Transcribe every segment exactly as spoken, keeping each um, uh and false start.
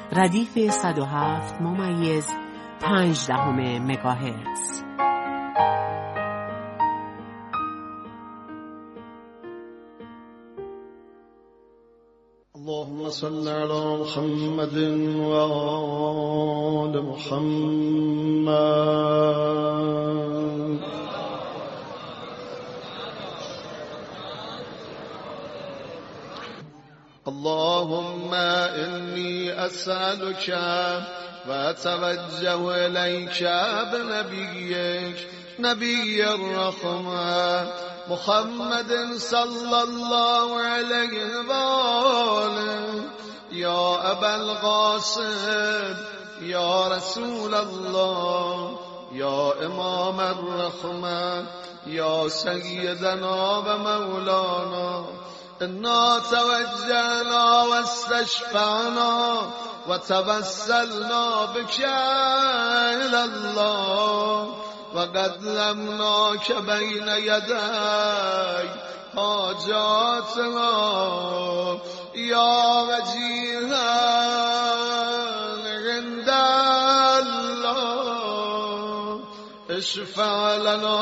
ردیف صد و هفت ممیز پنج دهم مگاهرتز. اللهم صل على محمد و آل محمد. اللهم إني أسألك وأتوجه إليك بنبيك نبي الرحمة محمد صلى الله عليه وآله يا أبا القاسم يا رسول الله يا إمام الرحمة يا سيدنا ومولانا إنا توجهنا واستشفعنا وتوسلنا بك إلى الله وقدمناك بين يدي حاجاتنا يا وجيها عند الله اشفع لنا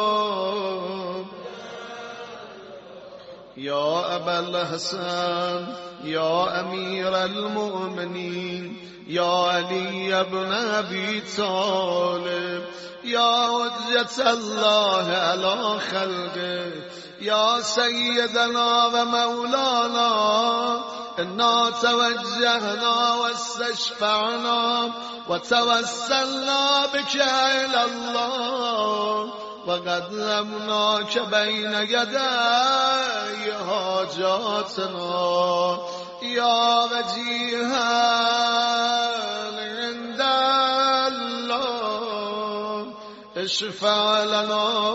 يا أبا الحسن يا أمير المؤمنين يا علي بن أبي طالب يا حجة الله على خلقه يا سيدنا ومولانا إنا توجهنا واستشفعنا وتوسلنا بك إلى الله وقدمناك بين يدي حاجاتنا يا وجيها عند الله اشفع لنا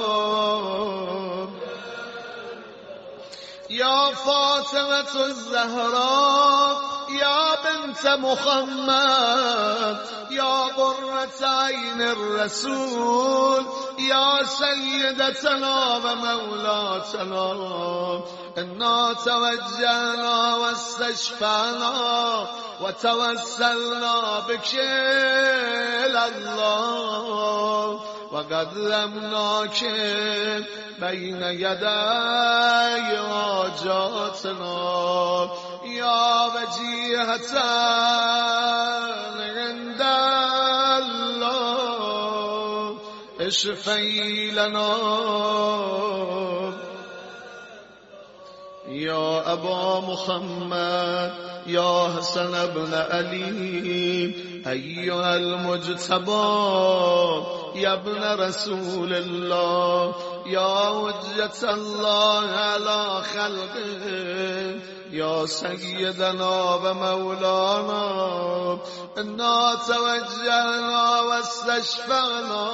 يا فاطمة الزهراء يا بنت محمد يا قرة عين الرسول يا سيدتنا ومولاتنا إنا توجهنا واستشفعنا وتوسلنا بك إلى الله وقدمناك بين يدي حاجاتنا يا وجيهة عند الله اشفعي لنا يا أبا محمد يا حسن بن علي أيها المجتبى يا ابن رسول الله يا حجة الله على خلقه يا سيدنا ومولانا إنا توجهنا واستشفعنا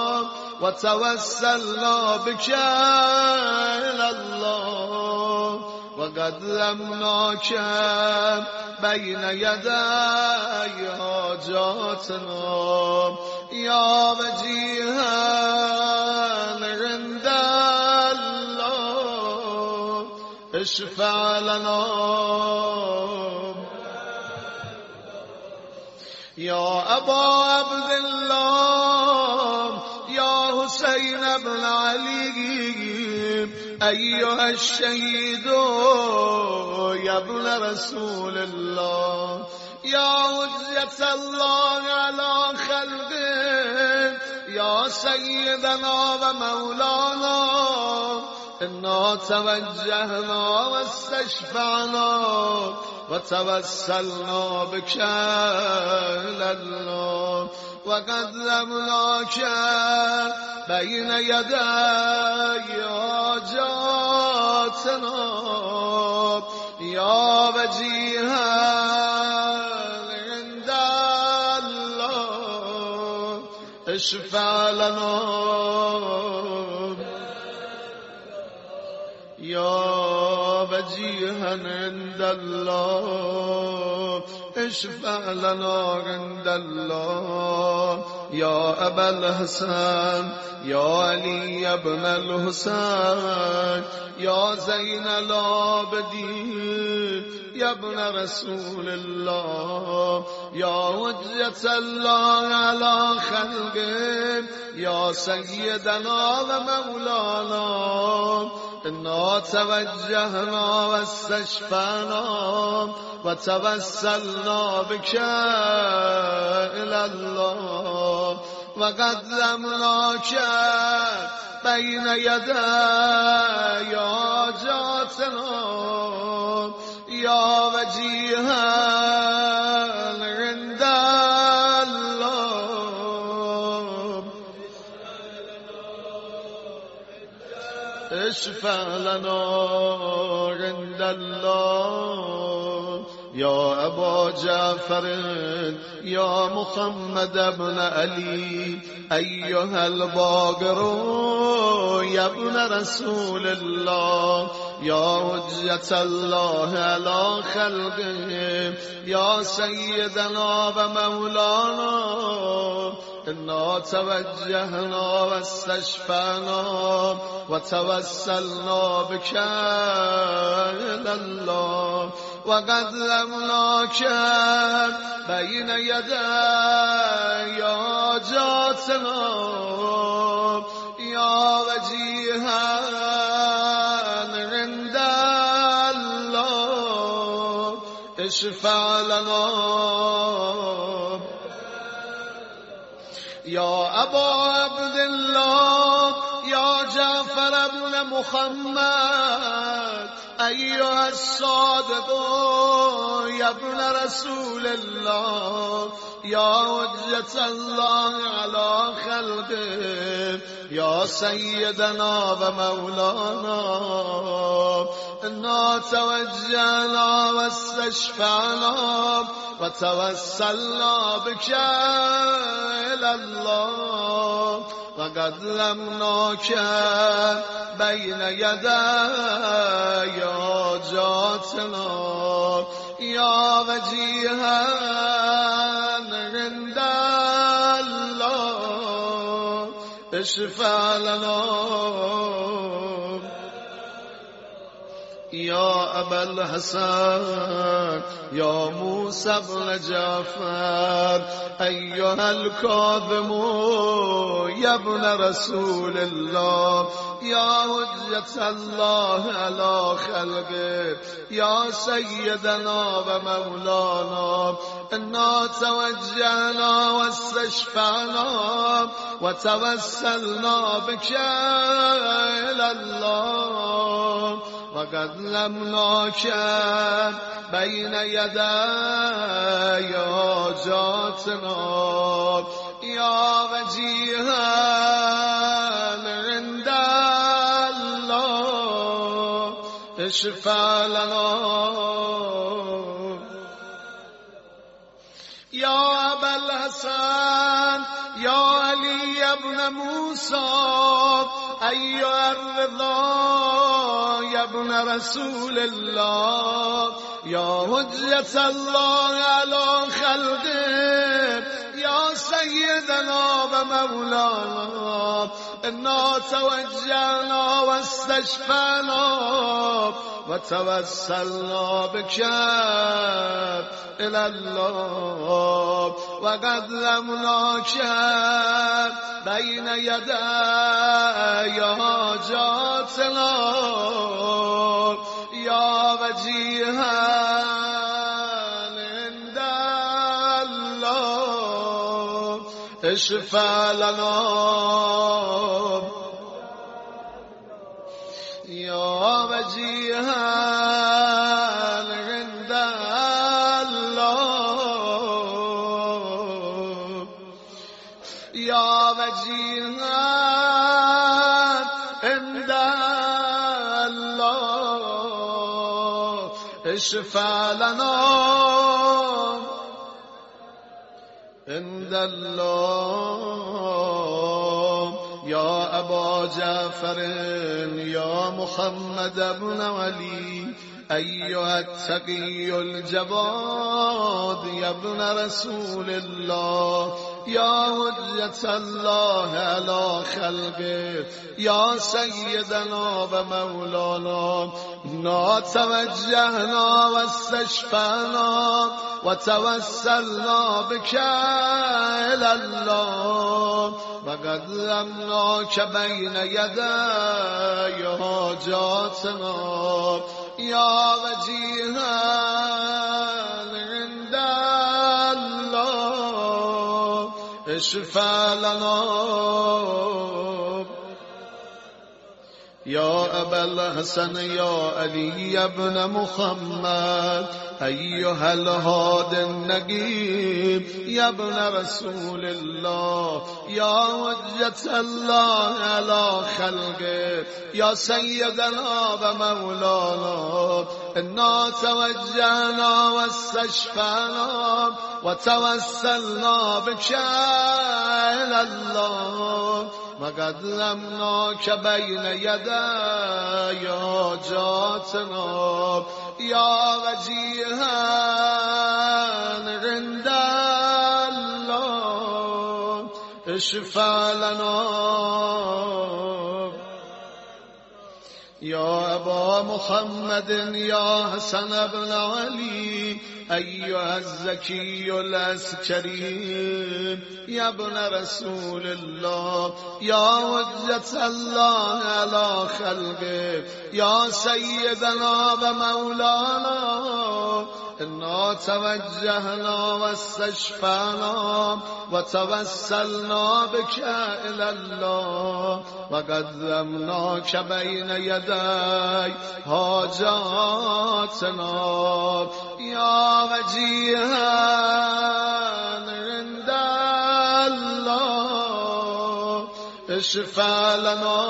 وتوسلنا بك إلى الله وقدمناك بين يدي حاجاتنا يا وجيها عند الله اشفع لنا يا أبا عبد الله يا حسين بن علي أيها الشهيد يا ابن رسول الله يا حجة الله على خلقه يا سيدنا ومولانا إنا توجهنا واستشفعنا وتوسلنا بك إلى الله وقدمناك بين يدي حاجاتنا يا وجيها عند الله اشفع لنا يا وجيها عند الله اشفع لنا عند الله يا أبا الحسن يا علي بن الحسين يا زين العابدين يا ابن رسول الله یا حجت الله علی خلقه یا سیدنا و مولانا انا توجهنا و استشفعنا و توسلنا بك الى الله و قدمناک بین یدی حاجاتنا یا وجیها عند الله اشفع لنا عند الله یا ابا جعفر یا محمد ابن علی ایها الباقر یا ابن رسول الله یا حجت الله علی خلقه یا سیدنا و مولانا انا توجهنا و استشفعنا و توسلنا بك الى الله و قدمناک بین یدی حاجاتنا یا وجیها عند الله اشفع لنا یا ابا عبدالله یا جعفر بن محمد ایها الصادق یا ابن رسول الله یا حجت الله علی خلقه یا سیدنا و مولانا انا توجهنا و استشفعنا و توسلنا بك الى الله و قدمناک بین یدی حاجاتنا یا وجیها عند الله اشفع لنا یا ابا الحسن یا موسی بن جعفر ایها الكاظم یا ابن رسول الله یا حجت الله علی خلقه یا سیدنا و مولانا انا توجهنا و استشفعنا و توسلنا بك الى الله و قدمناک بین یدی حاجاتنا یا وجیها عند الله اشفع لنا یا ابا الحسن یا علی ابن موسی ایها الرضا یا ابن رسول الله یا حجت الله علی خلقه یا سیدنا و مولانا انا توجهنا و استشفعنا و توسلنا بك الى الله و قدمناک بین یدی حاجاتنا یا وجیها عند الله اشفع لنا یا وجیها عند الله یا وجیها عند الله اشفع لنا عند الله یا ابا جعفر یا محمد ابن علی أيها التقي الجواد يا ابن رسول الله يا حجة الله على خلقه يا سيدنا ومولانا إنا توجهنا واستشفعنا وتوسلنا بك إلى الله وقدمناك بين يدي حاجاتنا يا وجيها عند الله اشفع لنا يا أبا الحسن يا علي بن محمد أيها الهادي النجيب يا ابن رسول الله يا حجة الله على خلقه يا سيدنا ومولانا إنا توجهنا واستشفعنا وتوسلنا بك إلى الله وقدمناك بين يدي حاجاتنا يا وجيها عند الله اشفع لنا يا أبا محمد يا حسن بن علي أيها الزكي العسكري يا ابن رسول الله يا حجة الله على خلقه يا سيدنا ومولانا إنا توجهنا واستشفعنا وتوسلنا بك إلى الله وقدمناك بين يدي حاجاتنا يا وجيها عند الله اشفع لنا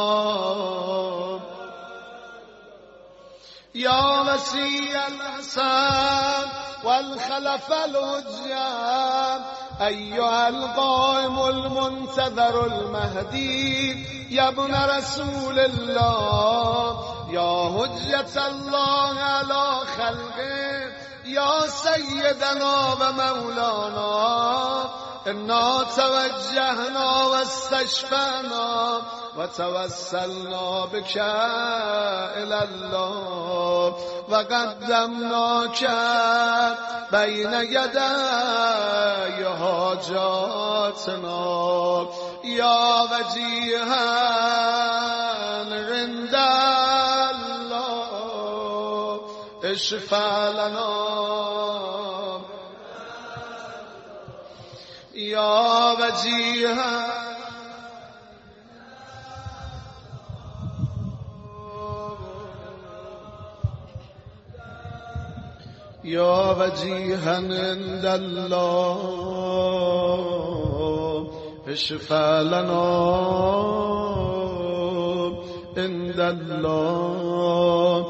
يا وسيع الحسن والخلف الهجام أيها القائم المنتظر المهدي يا ابن رسول الله يا حجة الله على خلقه يا سيدنا ومولانا إنا توجهنا واستشفعنا وتوسلنا بك إلى الله وقدمناك بين يدي حاجاتنا يا وجيها عند الله اشفع لنا يا وجيها يا وجيها عند الله اشفع لنا عند الله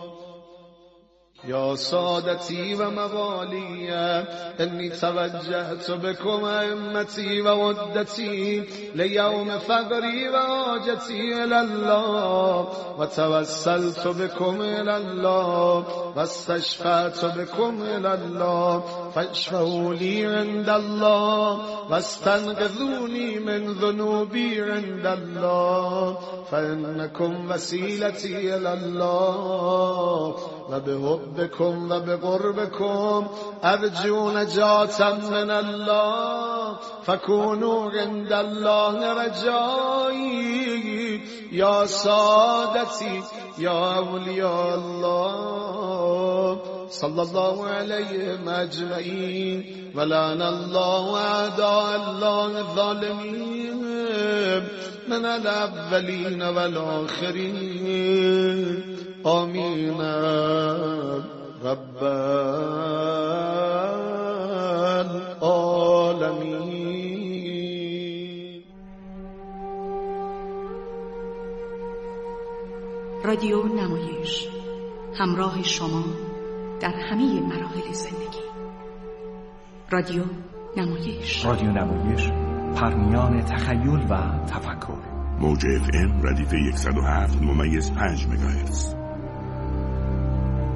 يا سادتي وموالي إني توجهت بكم أئمتي وودتي ليوم فقري وحاجتي إلى الله وتوسلت بكم إلى الله واستشفعت بكم إلى الله فاشفعوا لي عند الله واستنقذوني من ذنوبي عند الله فإنكم وسيلتي إلى الله وبحبكم وبقربكم أرجو نجاة من الله فكونوا عند الله رجائي يا سادتي يا أولياء الله صلى الله عليهم أجمعين ولعن الله أعداء الله الظالمين من الأولين والآخرين آمين رب العالمين. رادیو نمایش، همراه شما در همه مراحل زندگی. رادیو نمایش رادیو نمایش پرمیان تخیل و تفکر. موج اف ام ردیف صد و هفت ممیز پنج مگاهرتز.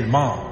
ما.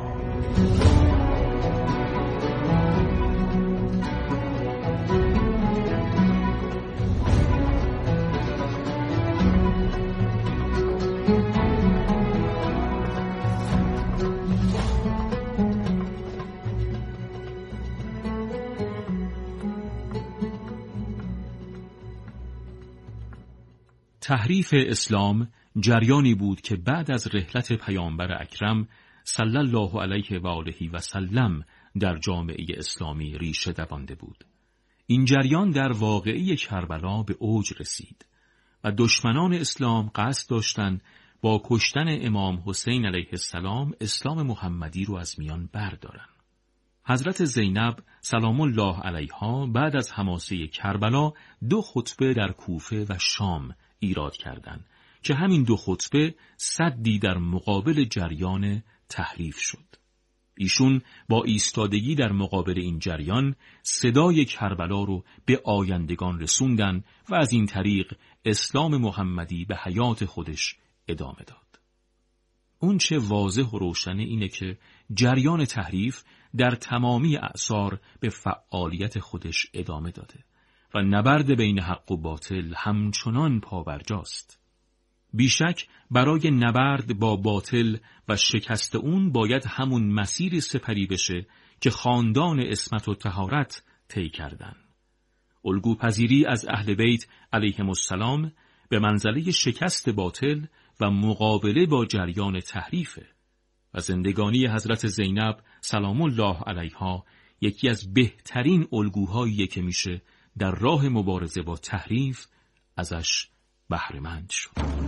تحریف اسلام جریانی بود که بعد از رحلت پیامبر اکرم صلی الله علیه و آله و سلم در جامعه اسلامی ریشه دوانده بود. این جریان در واقعه کربلا به اوج رسید و دشمنان اسلام قصد داشتند با کشتن امام حسین علیه السلام اسلام محمدی رو از میان بردارن. حضرت زینب سلام الله علیها بعد از حماسه کربلا دو خطبه در کوفه و شام ایراد کردند که همین دو خطبه سدی در مقابل جریان تحریف شد. ایشون با ایستادگی در مقابل این جریان صدای کربلا رو به آیندگان رسوندن و از این طریق اسلام محمدی به حیات خودش ادامه داد. اون چه واضح و روشنه اینه که جریان تحریف در تمامی اعصار به فعالیت خودش ادامه داده و نبرد بین حق و باطل همچنان پابرجاست. بیشک برای نبرد با باطل و شکست اون باید همون مسیر سپری بشه که خاندان عصمت و طهارت طی کردن. الگوپذیری از اهل بیت علیهم السلام به منزله شکست باطل و مقابله با جریان تحریفه و زندگانی حضرت زینب سلام الله علیها یکی از بهترین الگوهایی که میشه در راه مبارزه با تحریف ازش بهره‌مند شد.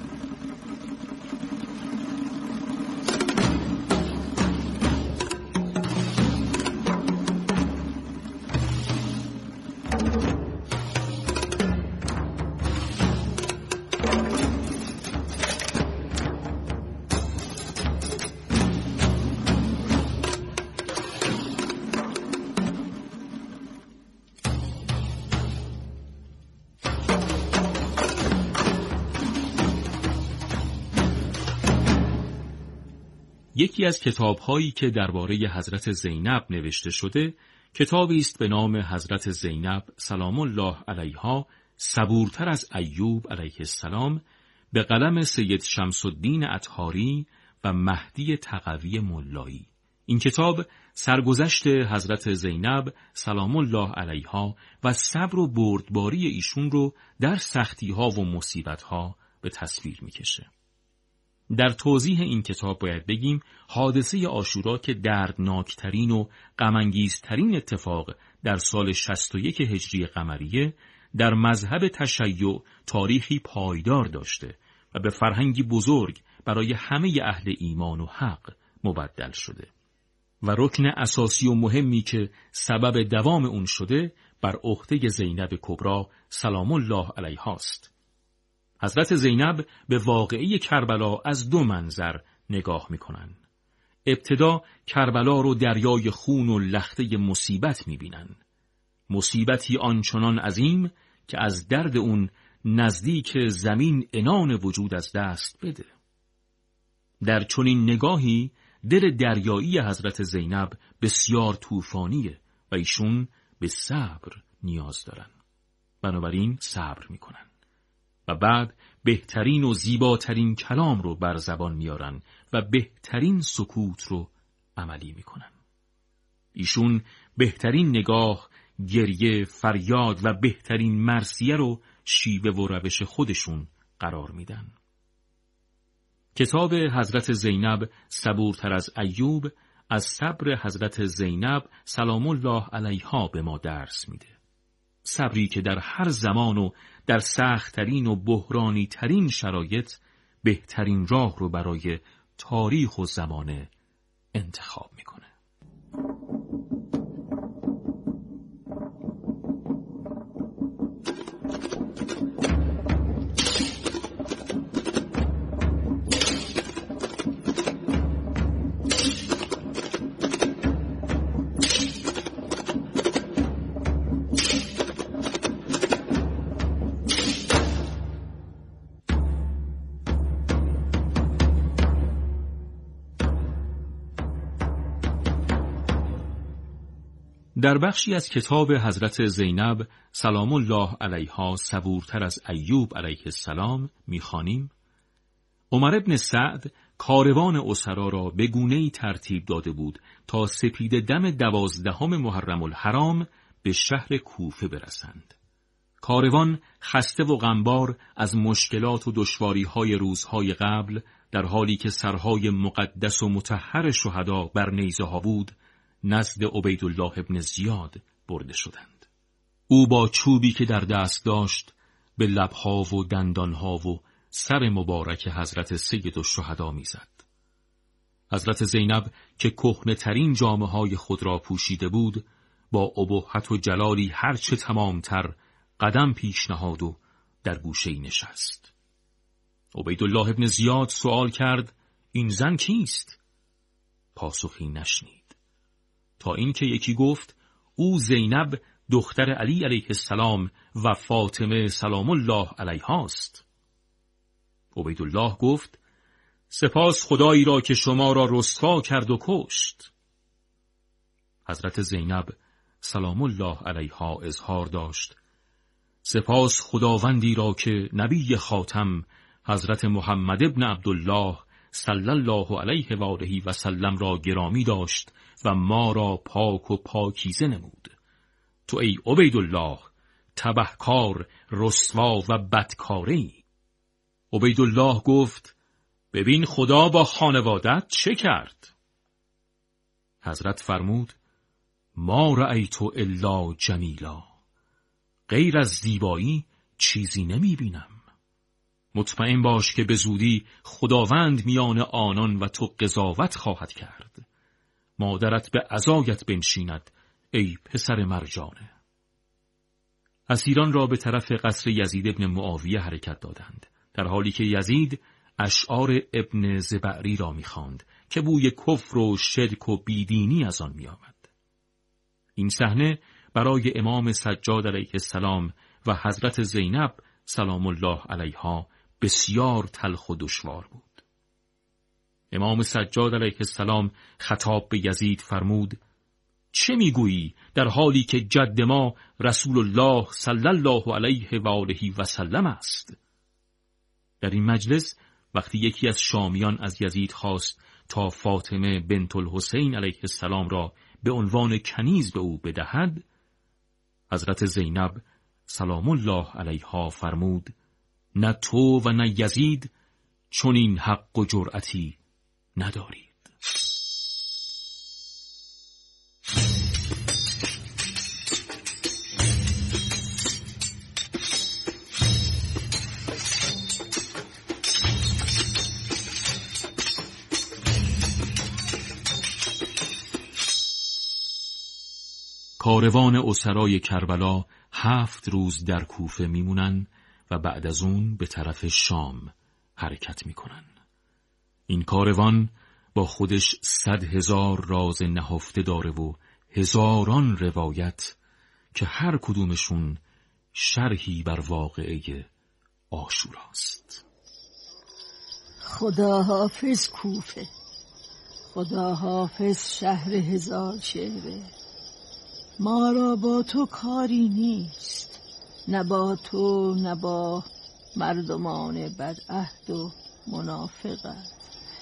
یکی از کتاب‌هایی که درباره حضرت زینب نوشته شده، کتابی است به نام حضرت زینب سلام الله علیها صبورتر از ایوب علیه السلام به قلم سید شمس الدین اطهاری و مهدی تقوی ملایی. این کتاب سرگذشت حضرت زینب سلام الله علیها و صبر و بردباری ایشون رو در سختی‌ها و مصیبت‌ها به تصویر می‌کشه. در توضیح این کتاب باید بگیم حادثه عاشورا که دردناکترین و غم‌انگیزترین اتفاق در سال شصت و یک هجری قمریه در مذهب تشیع تاریخی پایدار داشته و به فرهنگی بزرگ برای همه اهل ایمان و حق مبدل شده و رکن اساسی و مهمی که سبب دوام اون شده بر عهده زینب کبری سلام الله علیها است. حضرت زینب به واقعه کربلا از دو منظر نگاه میکنن. ابتدا کربلا رو دریای خون و لخته مصیبت میبینن. مصیبتی آنچنان عظیم که از درد اون نزدیک زمین عنان وجود از دست بده. در چنین نگاهی دل دریایی حضرت زینب بسیار طوفانیه و ایشون به صبر نیاز دارن. بنابراین صبر میکنن. و بعد بهترین و زیباترین کلام رو بر زبان میارن و بهترین سکوت رو عملی میکنن. ایشون بهترین نگاه، گریه، فریاد و بهترین مرثیه رو شیوه و روش خودشون قرار میدن. کتاب حضرت زینب صبورتر از ایوب از صبر حضرت زینب سلام الله علیها به ما درس میده. صبری که در هر زمان و در سخت‌ترین و بحرانی ترین شرایط بهترین راه رو برای تاریخ و زمانه انتخاب میکنه. در بخشی از کتاب حضرت زینب سلام الله علیها صبورتر از ایوب علیه السلام می‌خوانیم: عمر بن سعد کاروان اسرا را به گونه‌ای ترتیب داده بود تا سپید دم دوازدهم محرم الحرام به شهر کوفه برسند. کاروان خسته و غمبار از مشکلات و دشواری‌های روزهای قبل، در حالی که سرهای مقدس و مطهر شهدا بر نیزه‌ها بود، نزد عبیدالله ابن زیاد برده شدند. او با چوبی که در دست داشت به لب‌ها و دندان‌ها و سر مبارک حضرت سید الشهدا می‌زد. حضرت زینب که کهنه‌ترین جامه‌های خود را پوشیده بود، با ابهت و جلالی هرچه تمامتر قدم پیش نهاد و در گوشه‌ای نشست. عبیدالله ابن زیاد سوال کرد: این زن کیست؟ پاسخی نشنید، تا اینکه یکی گفت: او زینب دختر علی علیه السلام و فاطمه سلام الله علیها است. عبیدالله گفت: سپاس خدایی را که شما را رسوا کرد و کشت. حضرت زینب سلام الله علیها اظهار داشت: سپاس خداوندی را که نبی خاتم حضرت محمد ابن عبدالله صلی الله علیه و آله و سلم را گرامی داشت و ما را پاک و پاکیزه نمود. تو ای عبیدالله تبهکار، رسوا و بدکاری. عبیدالله گفت: ببین خدا با خانوادت چه کرد؟ حضرت فرمود: ما رأیت الا جمیلا، غیر از زیبایی چیزی نمی بینم. مطمئن باش که به زودی خداوند میان آنان و تو قضاوت خواهد کرد. مادرت به عزایت بنشیند ای پسر مرجانه. اسیران را به طرف قصر یزید ابن معاویه حرکت دادند، در حالی که یزید اشعار ابن زبعری را می‌خواند که بوی کفر و شرک و بیدینی از آن می‌آمد. این صحنه برای امام سجاد علیه السلام و حضرت زینب سلام الله علیها بسیار تلخ و دشوار بود. امام سجاد علیه السلام خطاب به یزید فرمود: چه میگویی در حالی که جد ما رسول الله صلی الله علیه و آله و سلم است؟ در این مجلس وقتی یکی از شامیان از یزید خواست تا فاطمه بنت الحسین علیه السلام را به عنوان کنیز به او بدهد، حضرت زینب سلام الله علیها فرمود: نه تو و نه یزید چون این حق و جرأتی ندارید. کاروان اسرای کربلا هفت روز در کوفه میمونن و بعد از اون به طرف شام حرکت میکنن. این کاروان با خودش صد هزار راز نهفته داره و هزاران روایت که هر کدومشون شرحی بر واقعه عاشوراست. خدا حافظ کوفه، خدا حافظ شهر هزار چهره. ما را با تو کاری نیست، نه با تو نه با مردمان بدعهد و منافقت.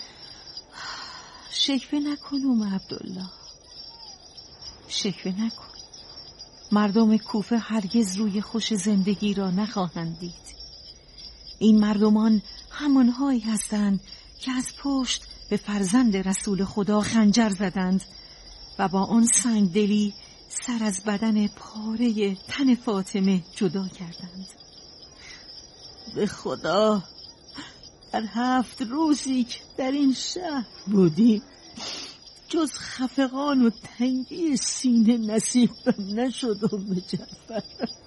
شکوه نکن ام عبدالله، شکوه نکن. مردم کوفه هرگز روی خوش زندگی را نخواهند دید. این مردمان همانهایی هستند که از پشت به فرزند رسول خدا خنجر زدند و با آن سنگدلی سر از بدن پاره تن فاطمه جدا کردند. به خدا در هفت روزی که در این شهر بودیم جز خفقان و تنگی سینه نصیبم نشد ام جعفر.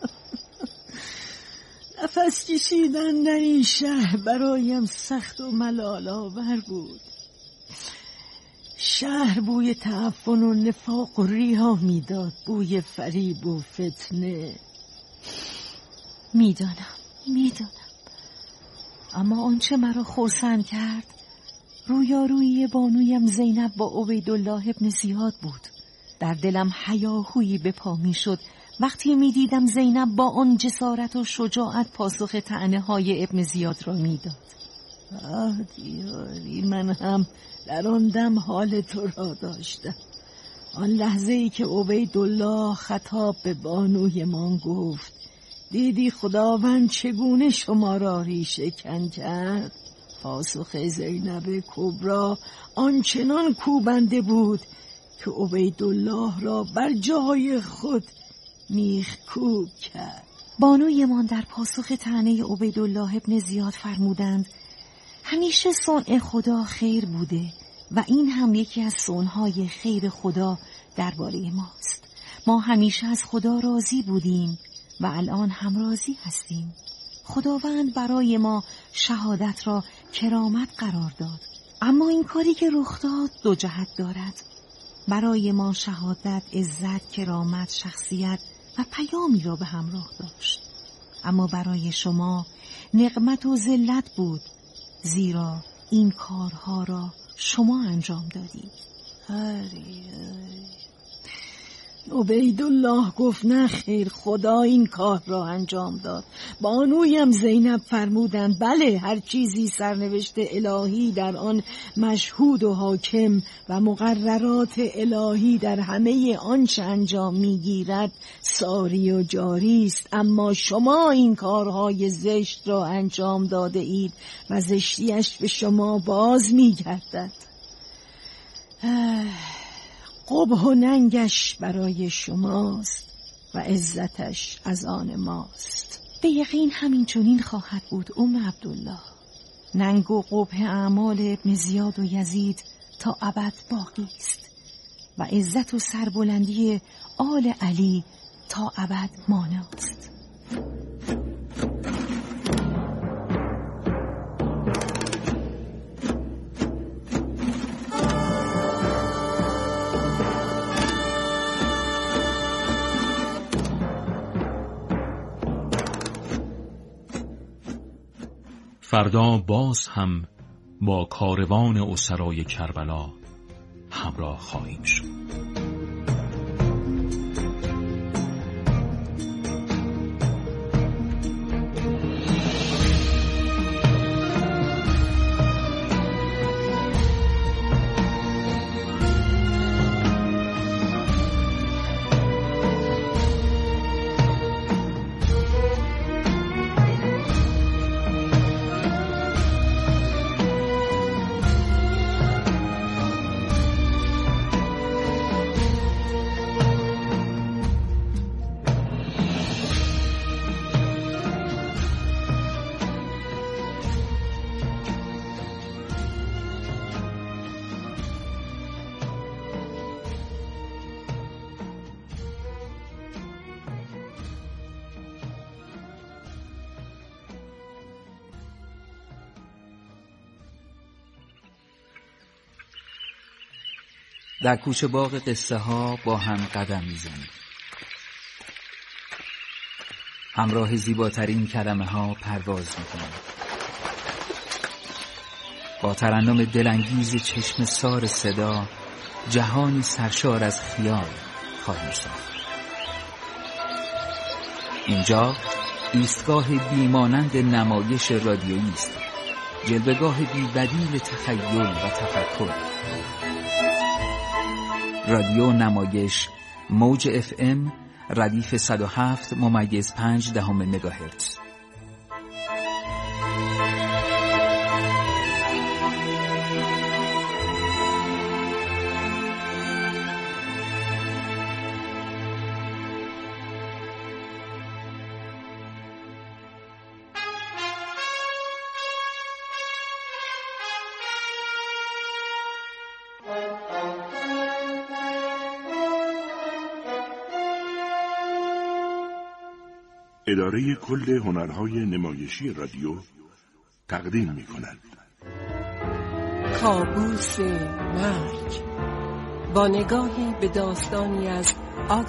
نفس کشیدن در این شهر برایم سخت و ملال آور بود. شهر بوی تعفن و نفاق و ریا میداد، بوی فریب و فتنه. میدانم میدانم اما آنچه مرا خرسند کرد رویارویی بانویم زینب با عبیدالله ابن زیاد بود. در دلم هیاهویی به پا می شد وقتی می دیدم زینب با آن جسارت و شجاعت پاسخ طعنه های ابن زیاد را می داد. آه دیاری، من هم در آن دم حال تو را داشتم. آن لحظه ای که عبیدالله خطاب به بانوی من گفت دیدی خداوند چگونه شما را ریشه کن کرد؟ پاسخ زینب کبرا آنچنان کوبنده بود که عبیدالله را بر جای خود میخ کوب کرد. بانوی من در پاسخ طعنه عبیدالله ابن زیاد فرمودند همیشه صنع خدا خیر بوده و این هم یکی از صنعهای خیر خدا درباره ماست. ما همیشه از خدا راضی بودیم و الان هم راضی هستیم. خداوند برای ما شهادت را کرامت قرار داد، اما این کاری که رخ داد دو جهت دارد. برای ما شهادت عزت، کرامت، شخصیت و پیامی را به همراه داشت، اما برای شما نقمت و ذلت بود، زیرا این کارها را شما انجام دادید. هری عبیدالله گفت نه خیر، خدا این کار را انجام داد. بانویم زینب فرمودند بله، هر چیزی سرنوشت الهی در آن مشهود و حاکم و مقررات الهی در همه آنچه انجام میگیرد ساری و جاری است، اما شما این کارهای زشت را انجام داده اید و زشتیش به شما باز میگردد. قبح و ننگش برای شماست و عزتش از آن ماست. به یقین همین چنین خواهد بود ام عبدالله. ننگ و قبح اعمال ابن زیاد و یزید تا ابد باقی است و عزت و سربلندی آل علی تا ابد ماناست. فردا باز هم با کاروان اسرای کربلا همراه خواهیم شد. در کوچه باغ قصه ها با هم قدم میزنیم. همراه زیباترین کلمه ها پرواز میکنیم. با ترنم دلانگیز چشم سار صدا جهانی سرشار از خیال خواهیم ساخت. اینجا ایستگاه بیمانند نمایش رادیویی است، جلوه‌گاه بی‌بدیل تخیل و تفکر. رادیو نمایش موج اف ام ردیف صد و هفت ممیز پنج دهم مگاهرتز. اداره کل هنرهای نمایشی رادیو تقدیم می کند کابوس مرگ با نگاهی به داستانی از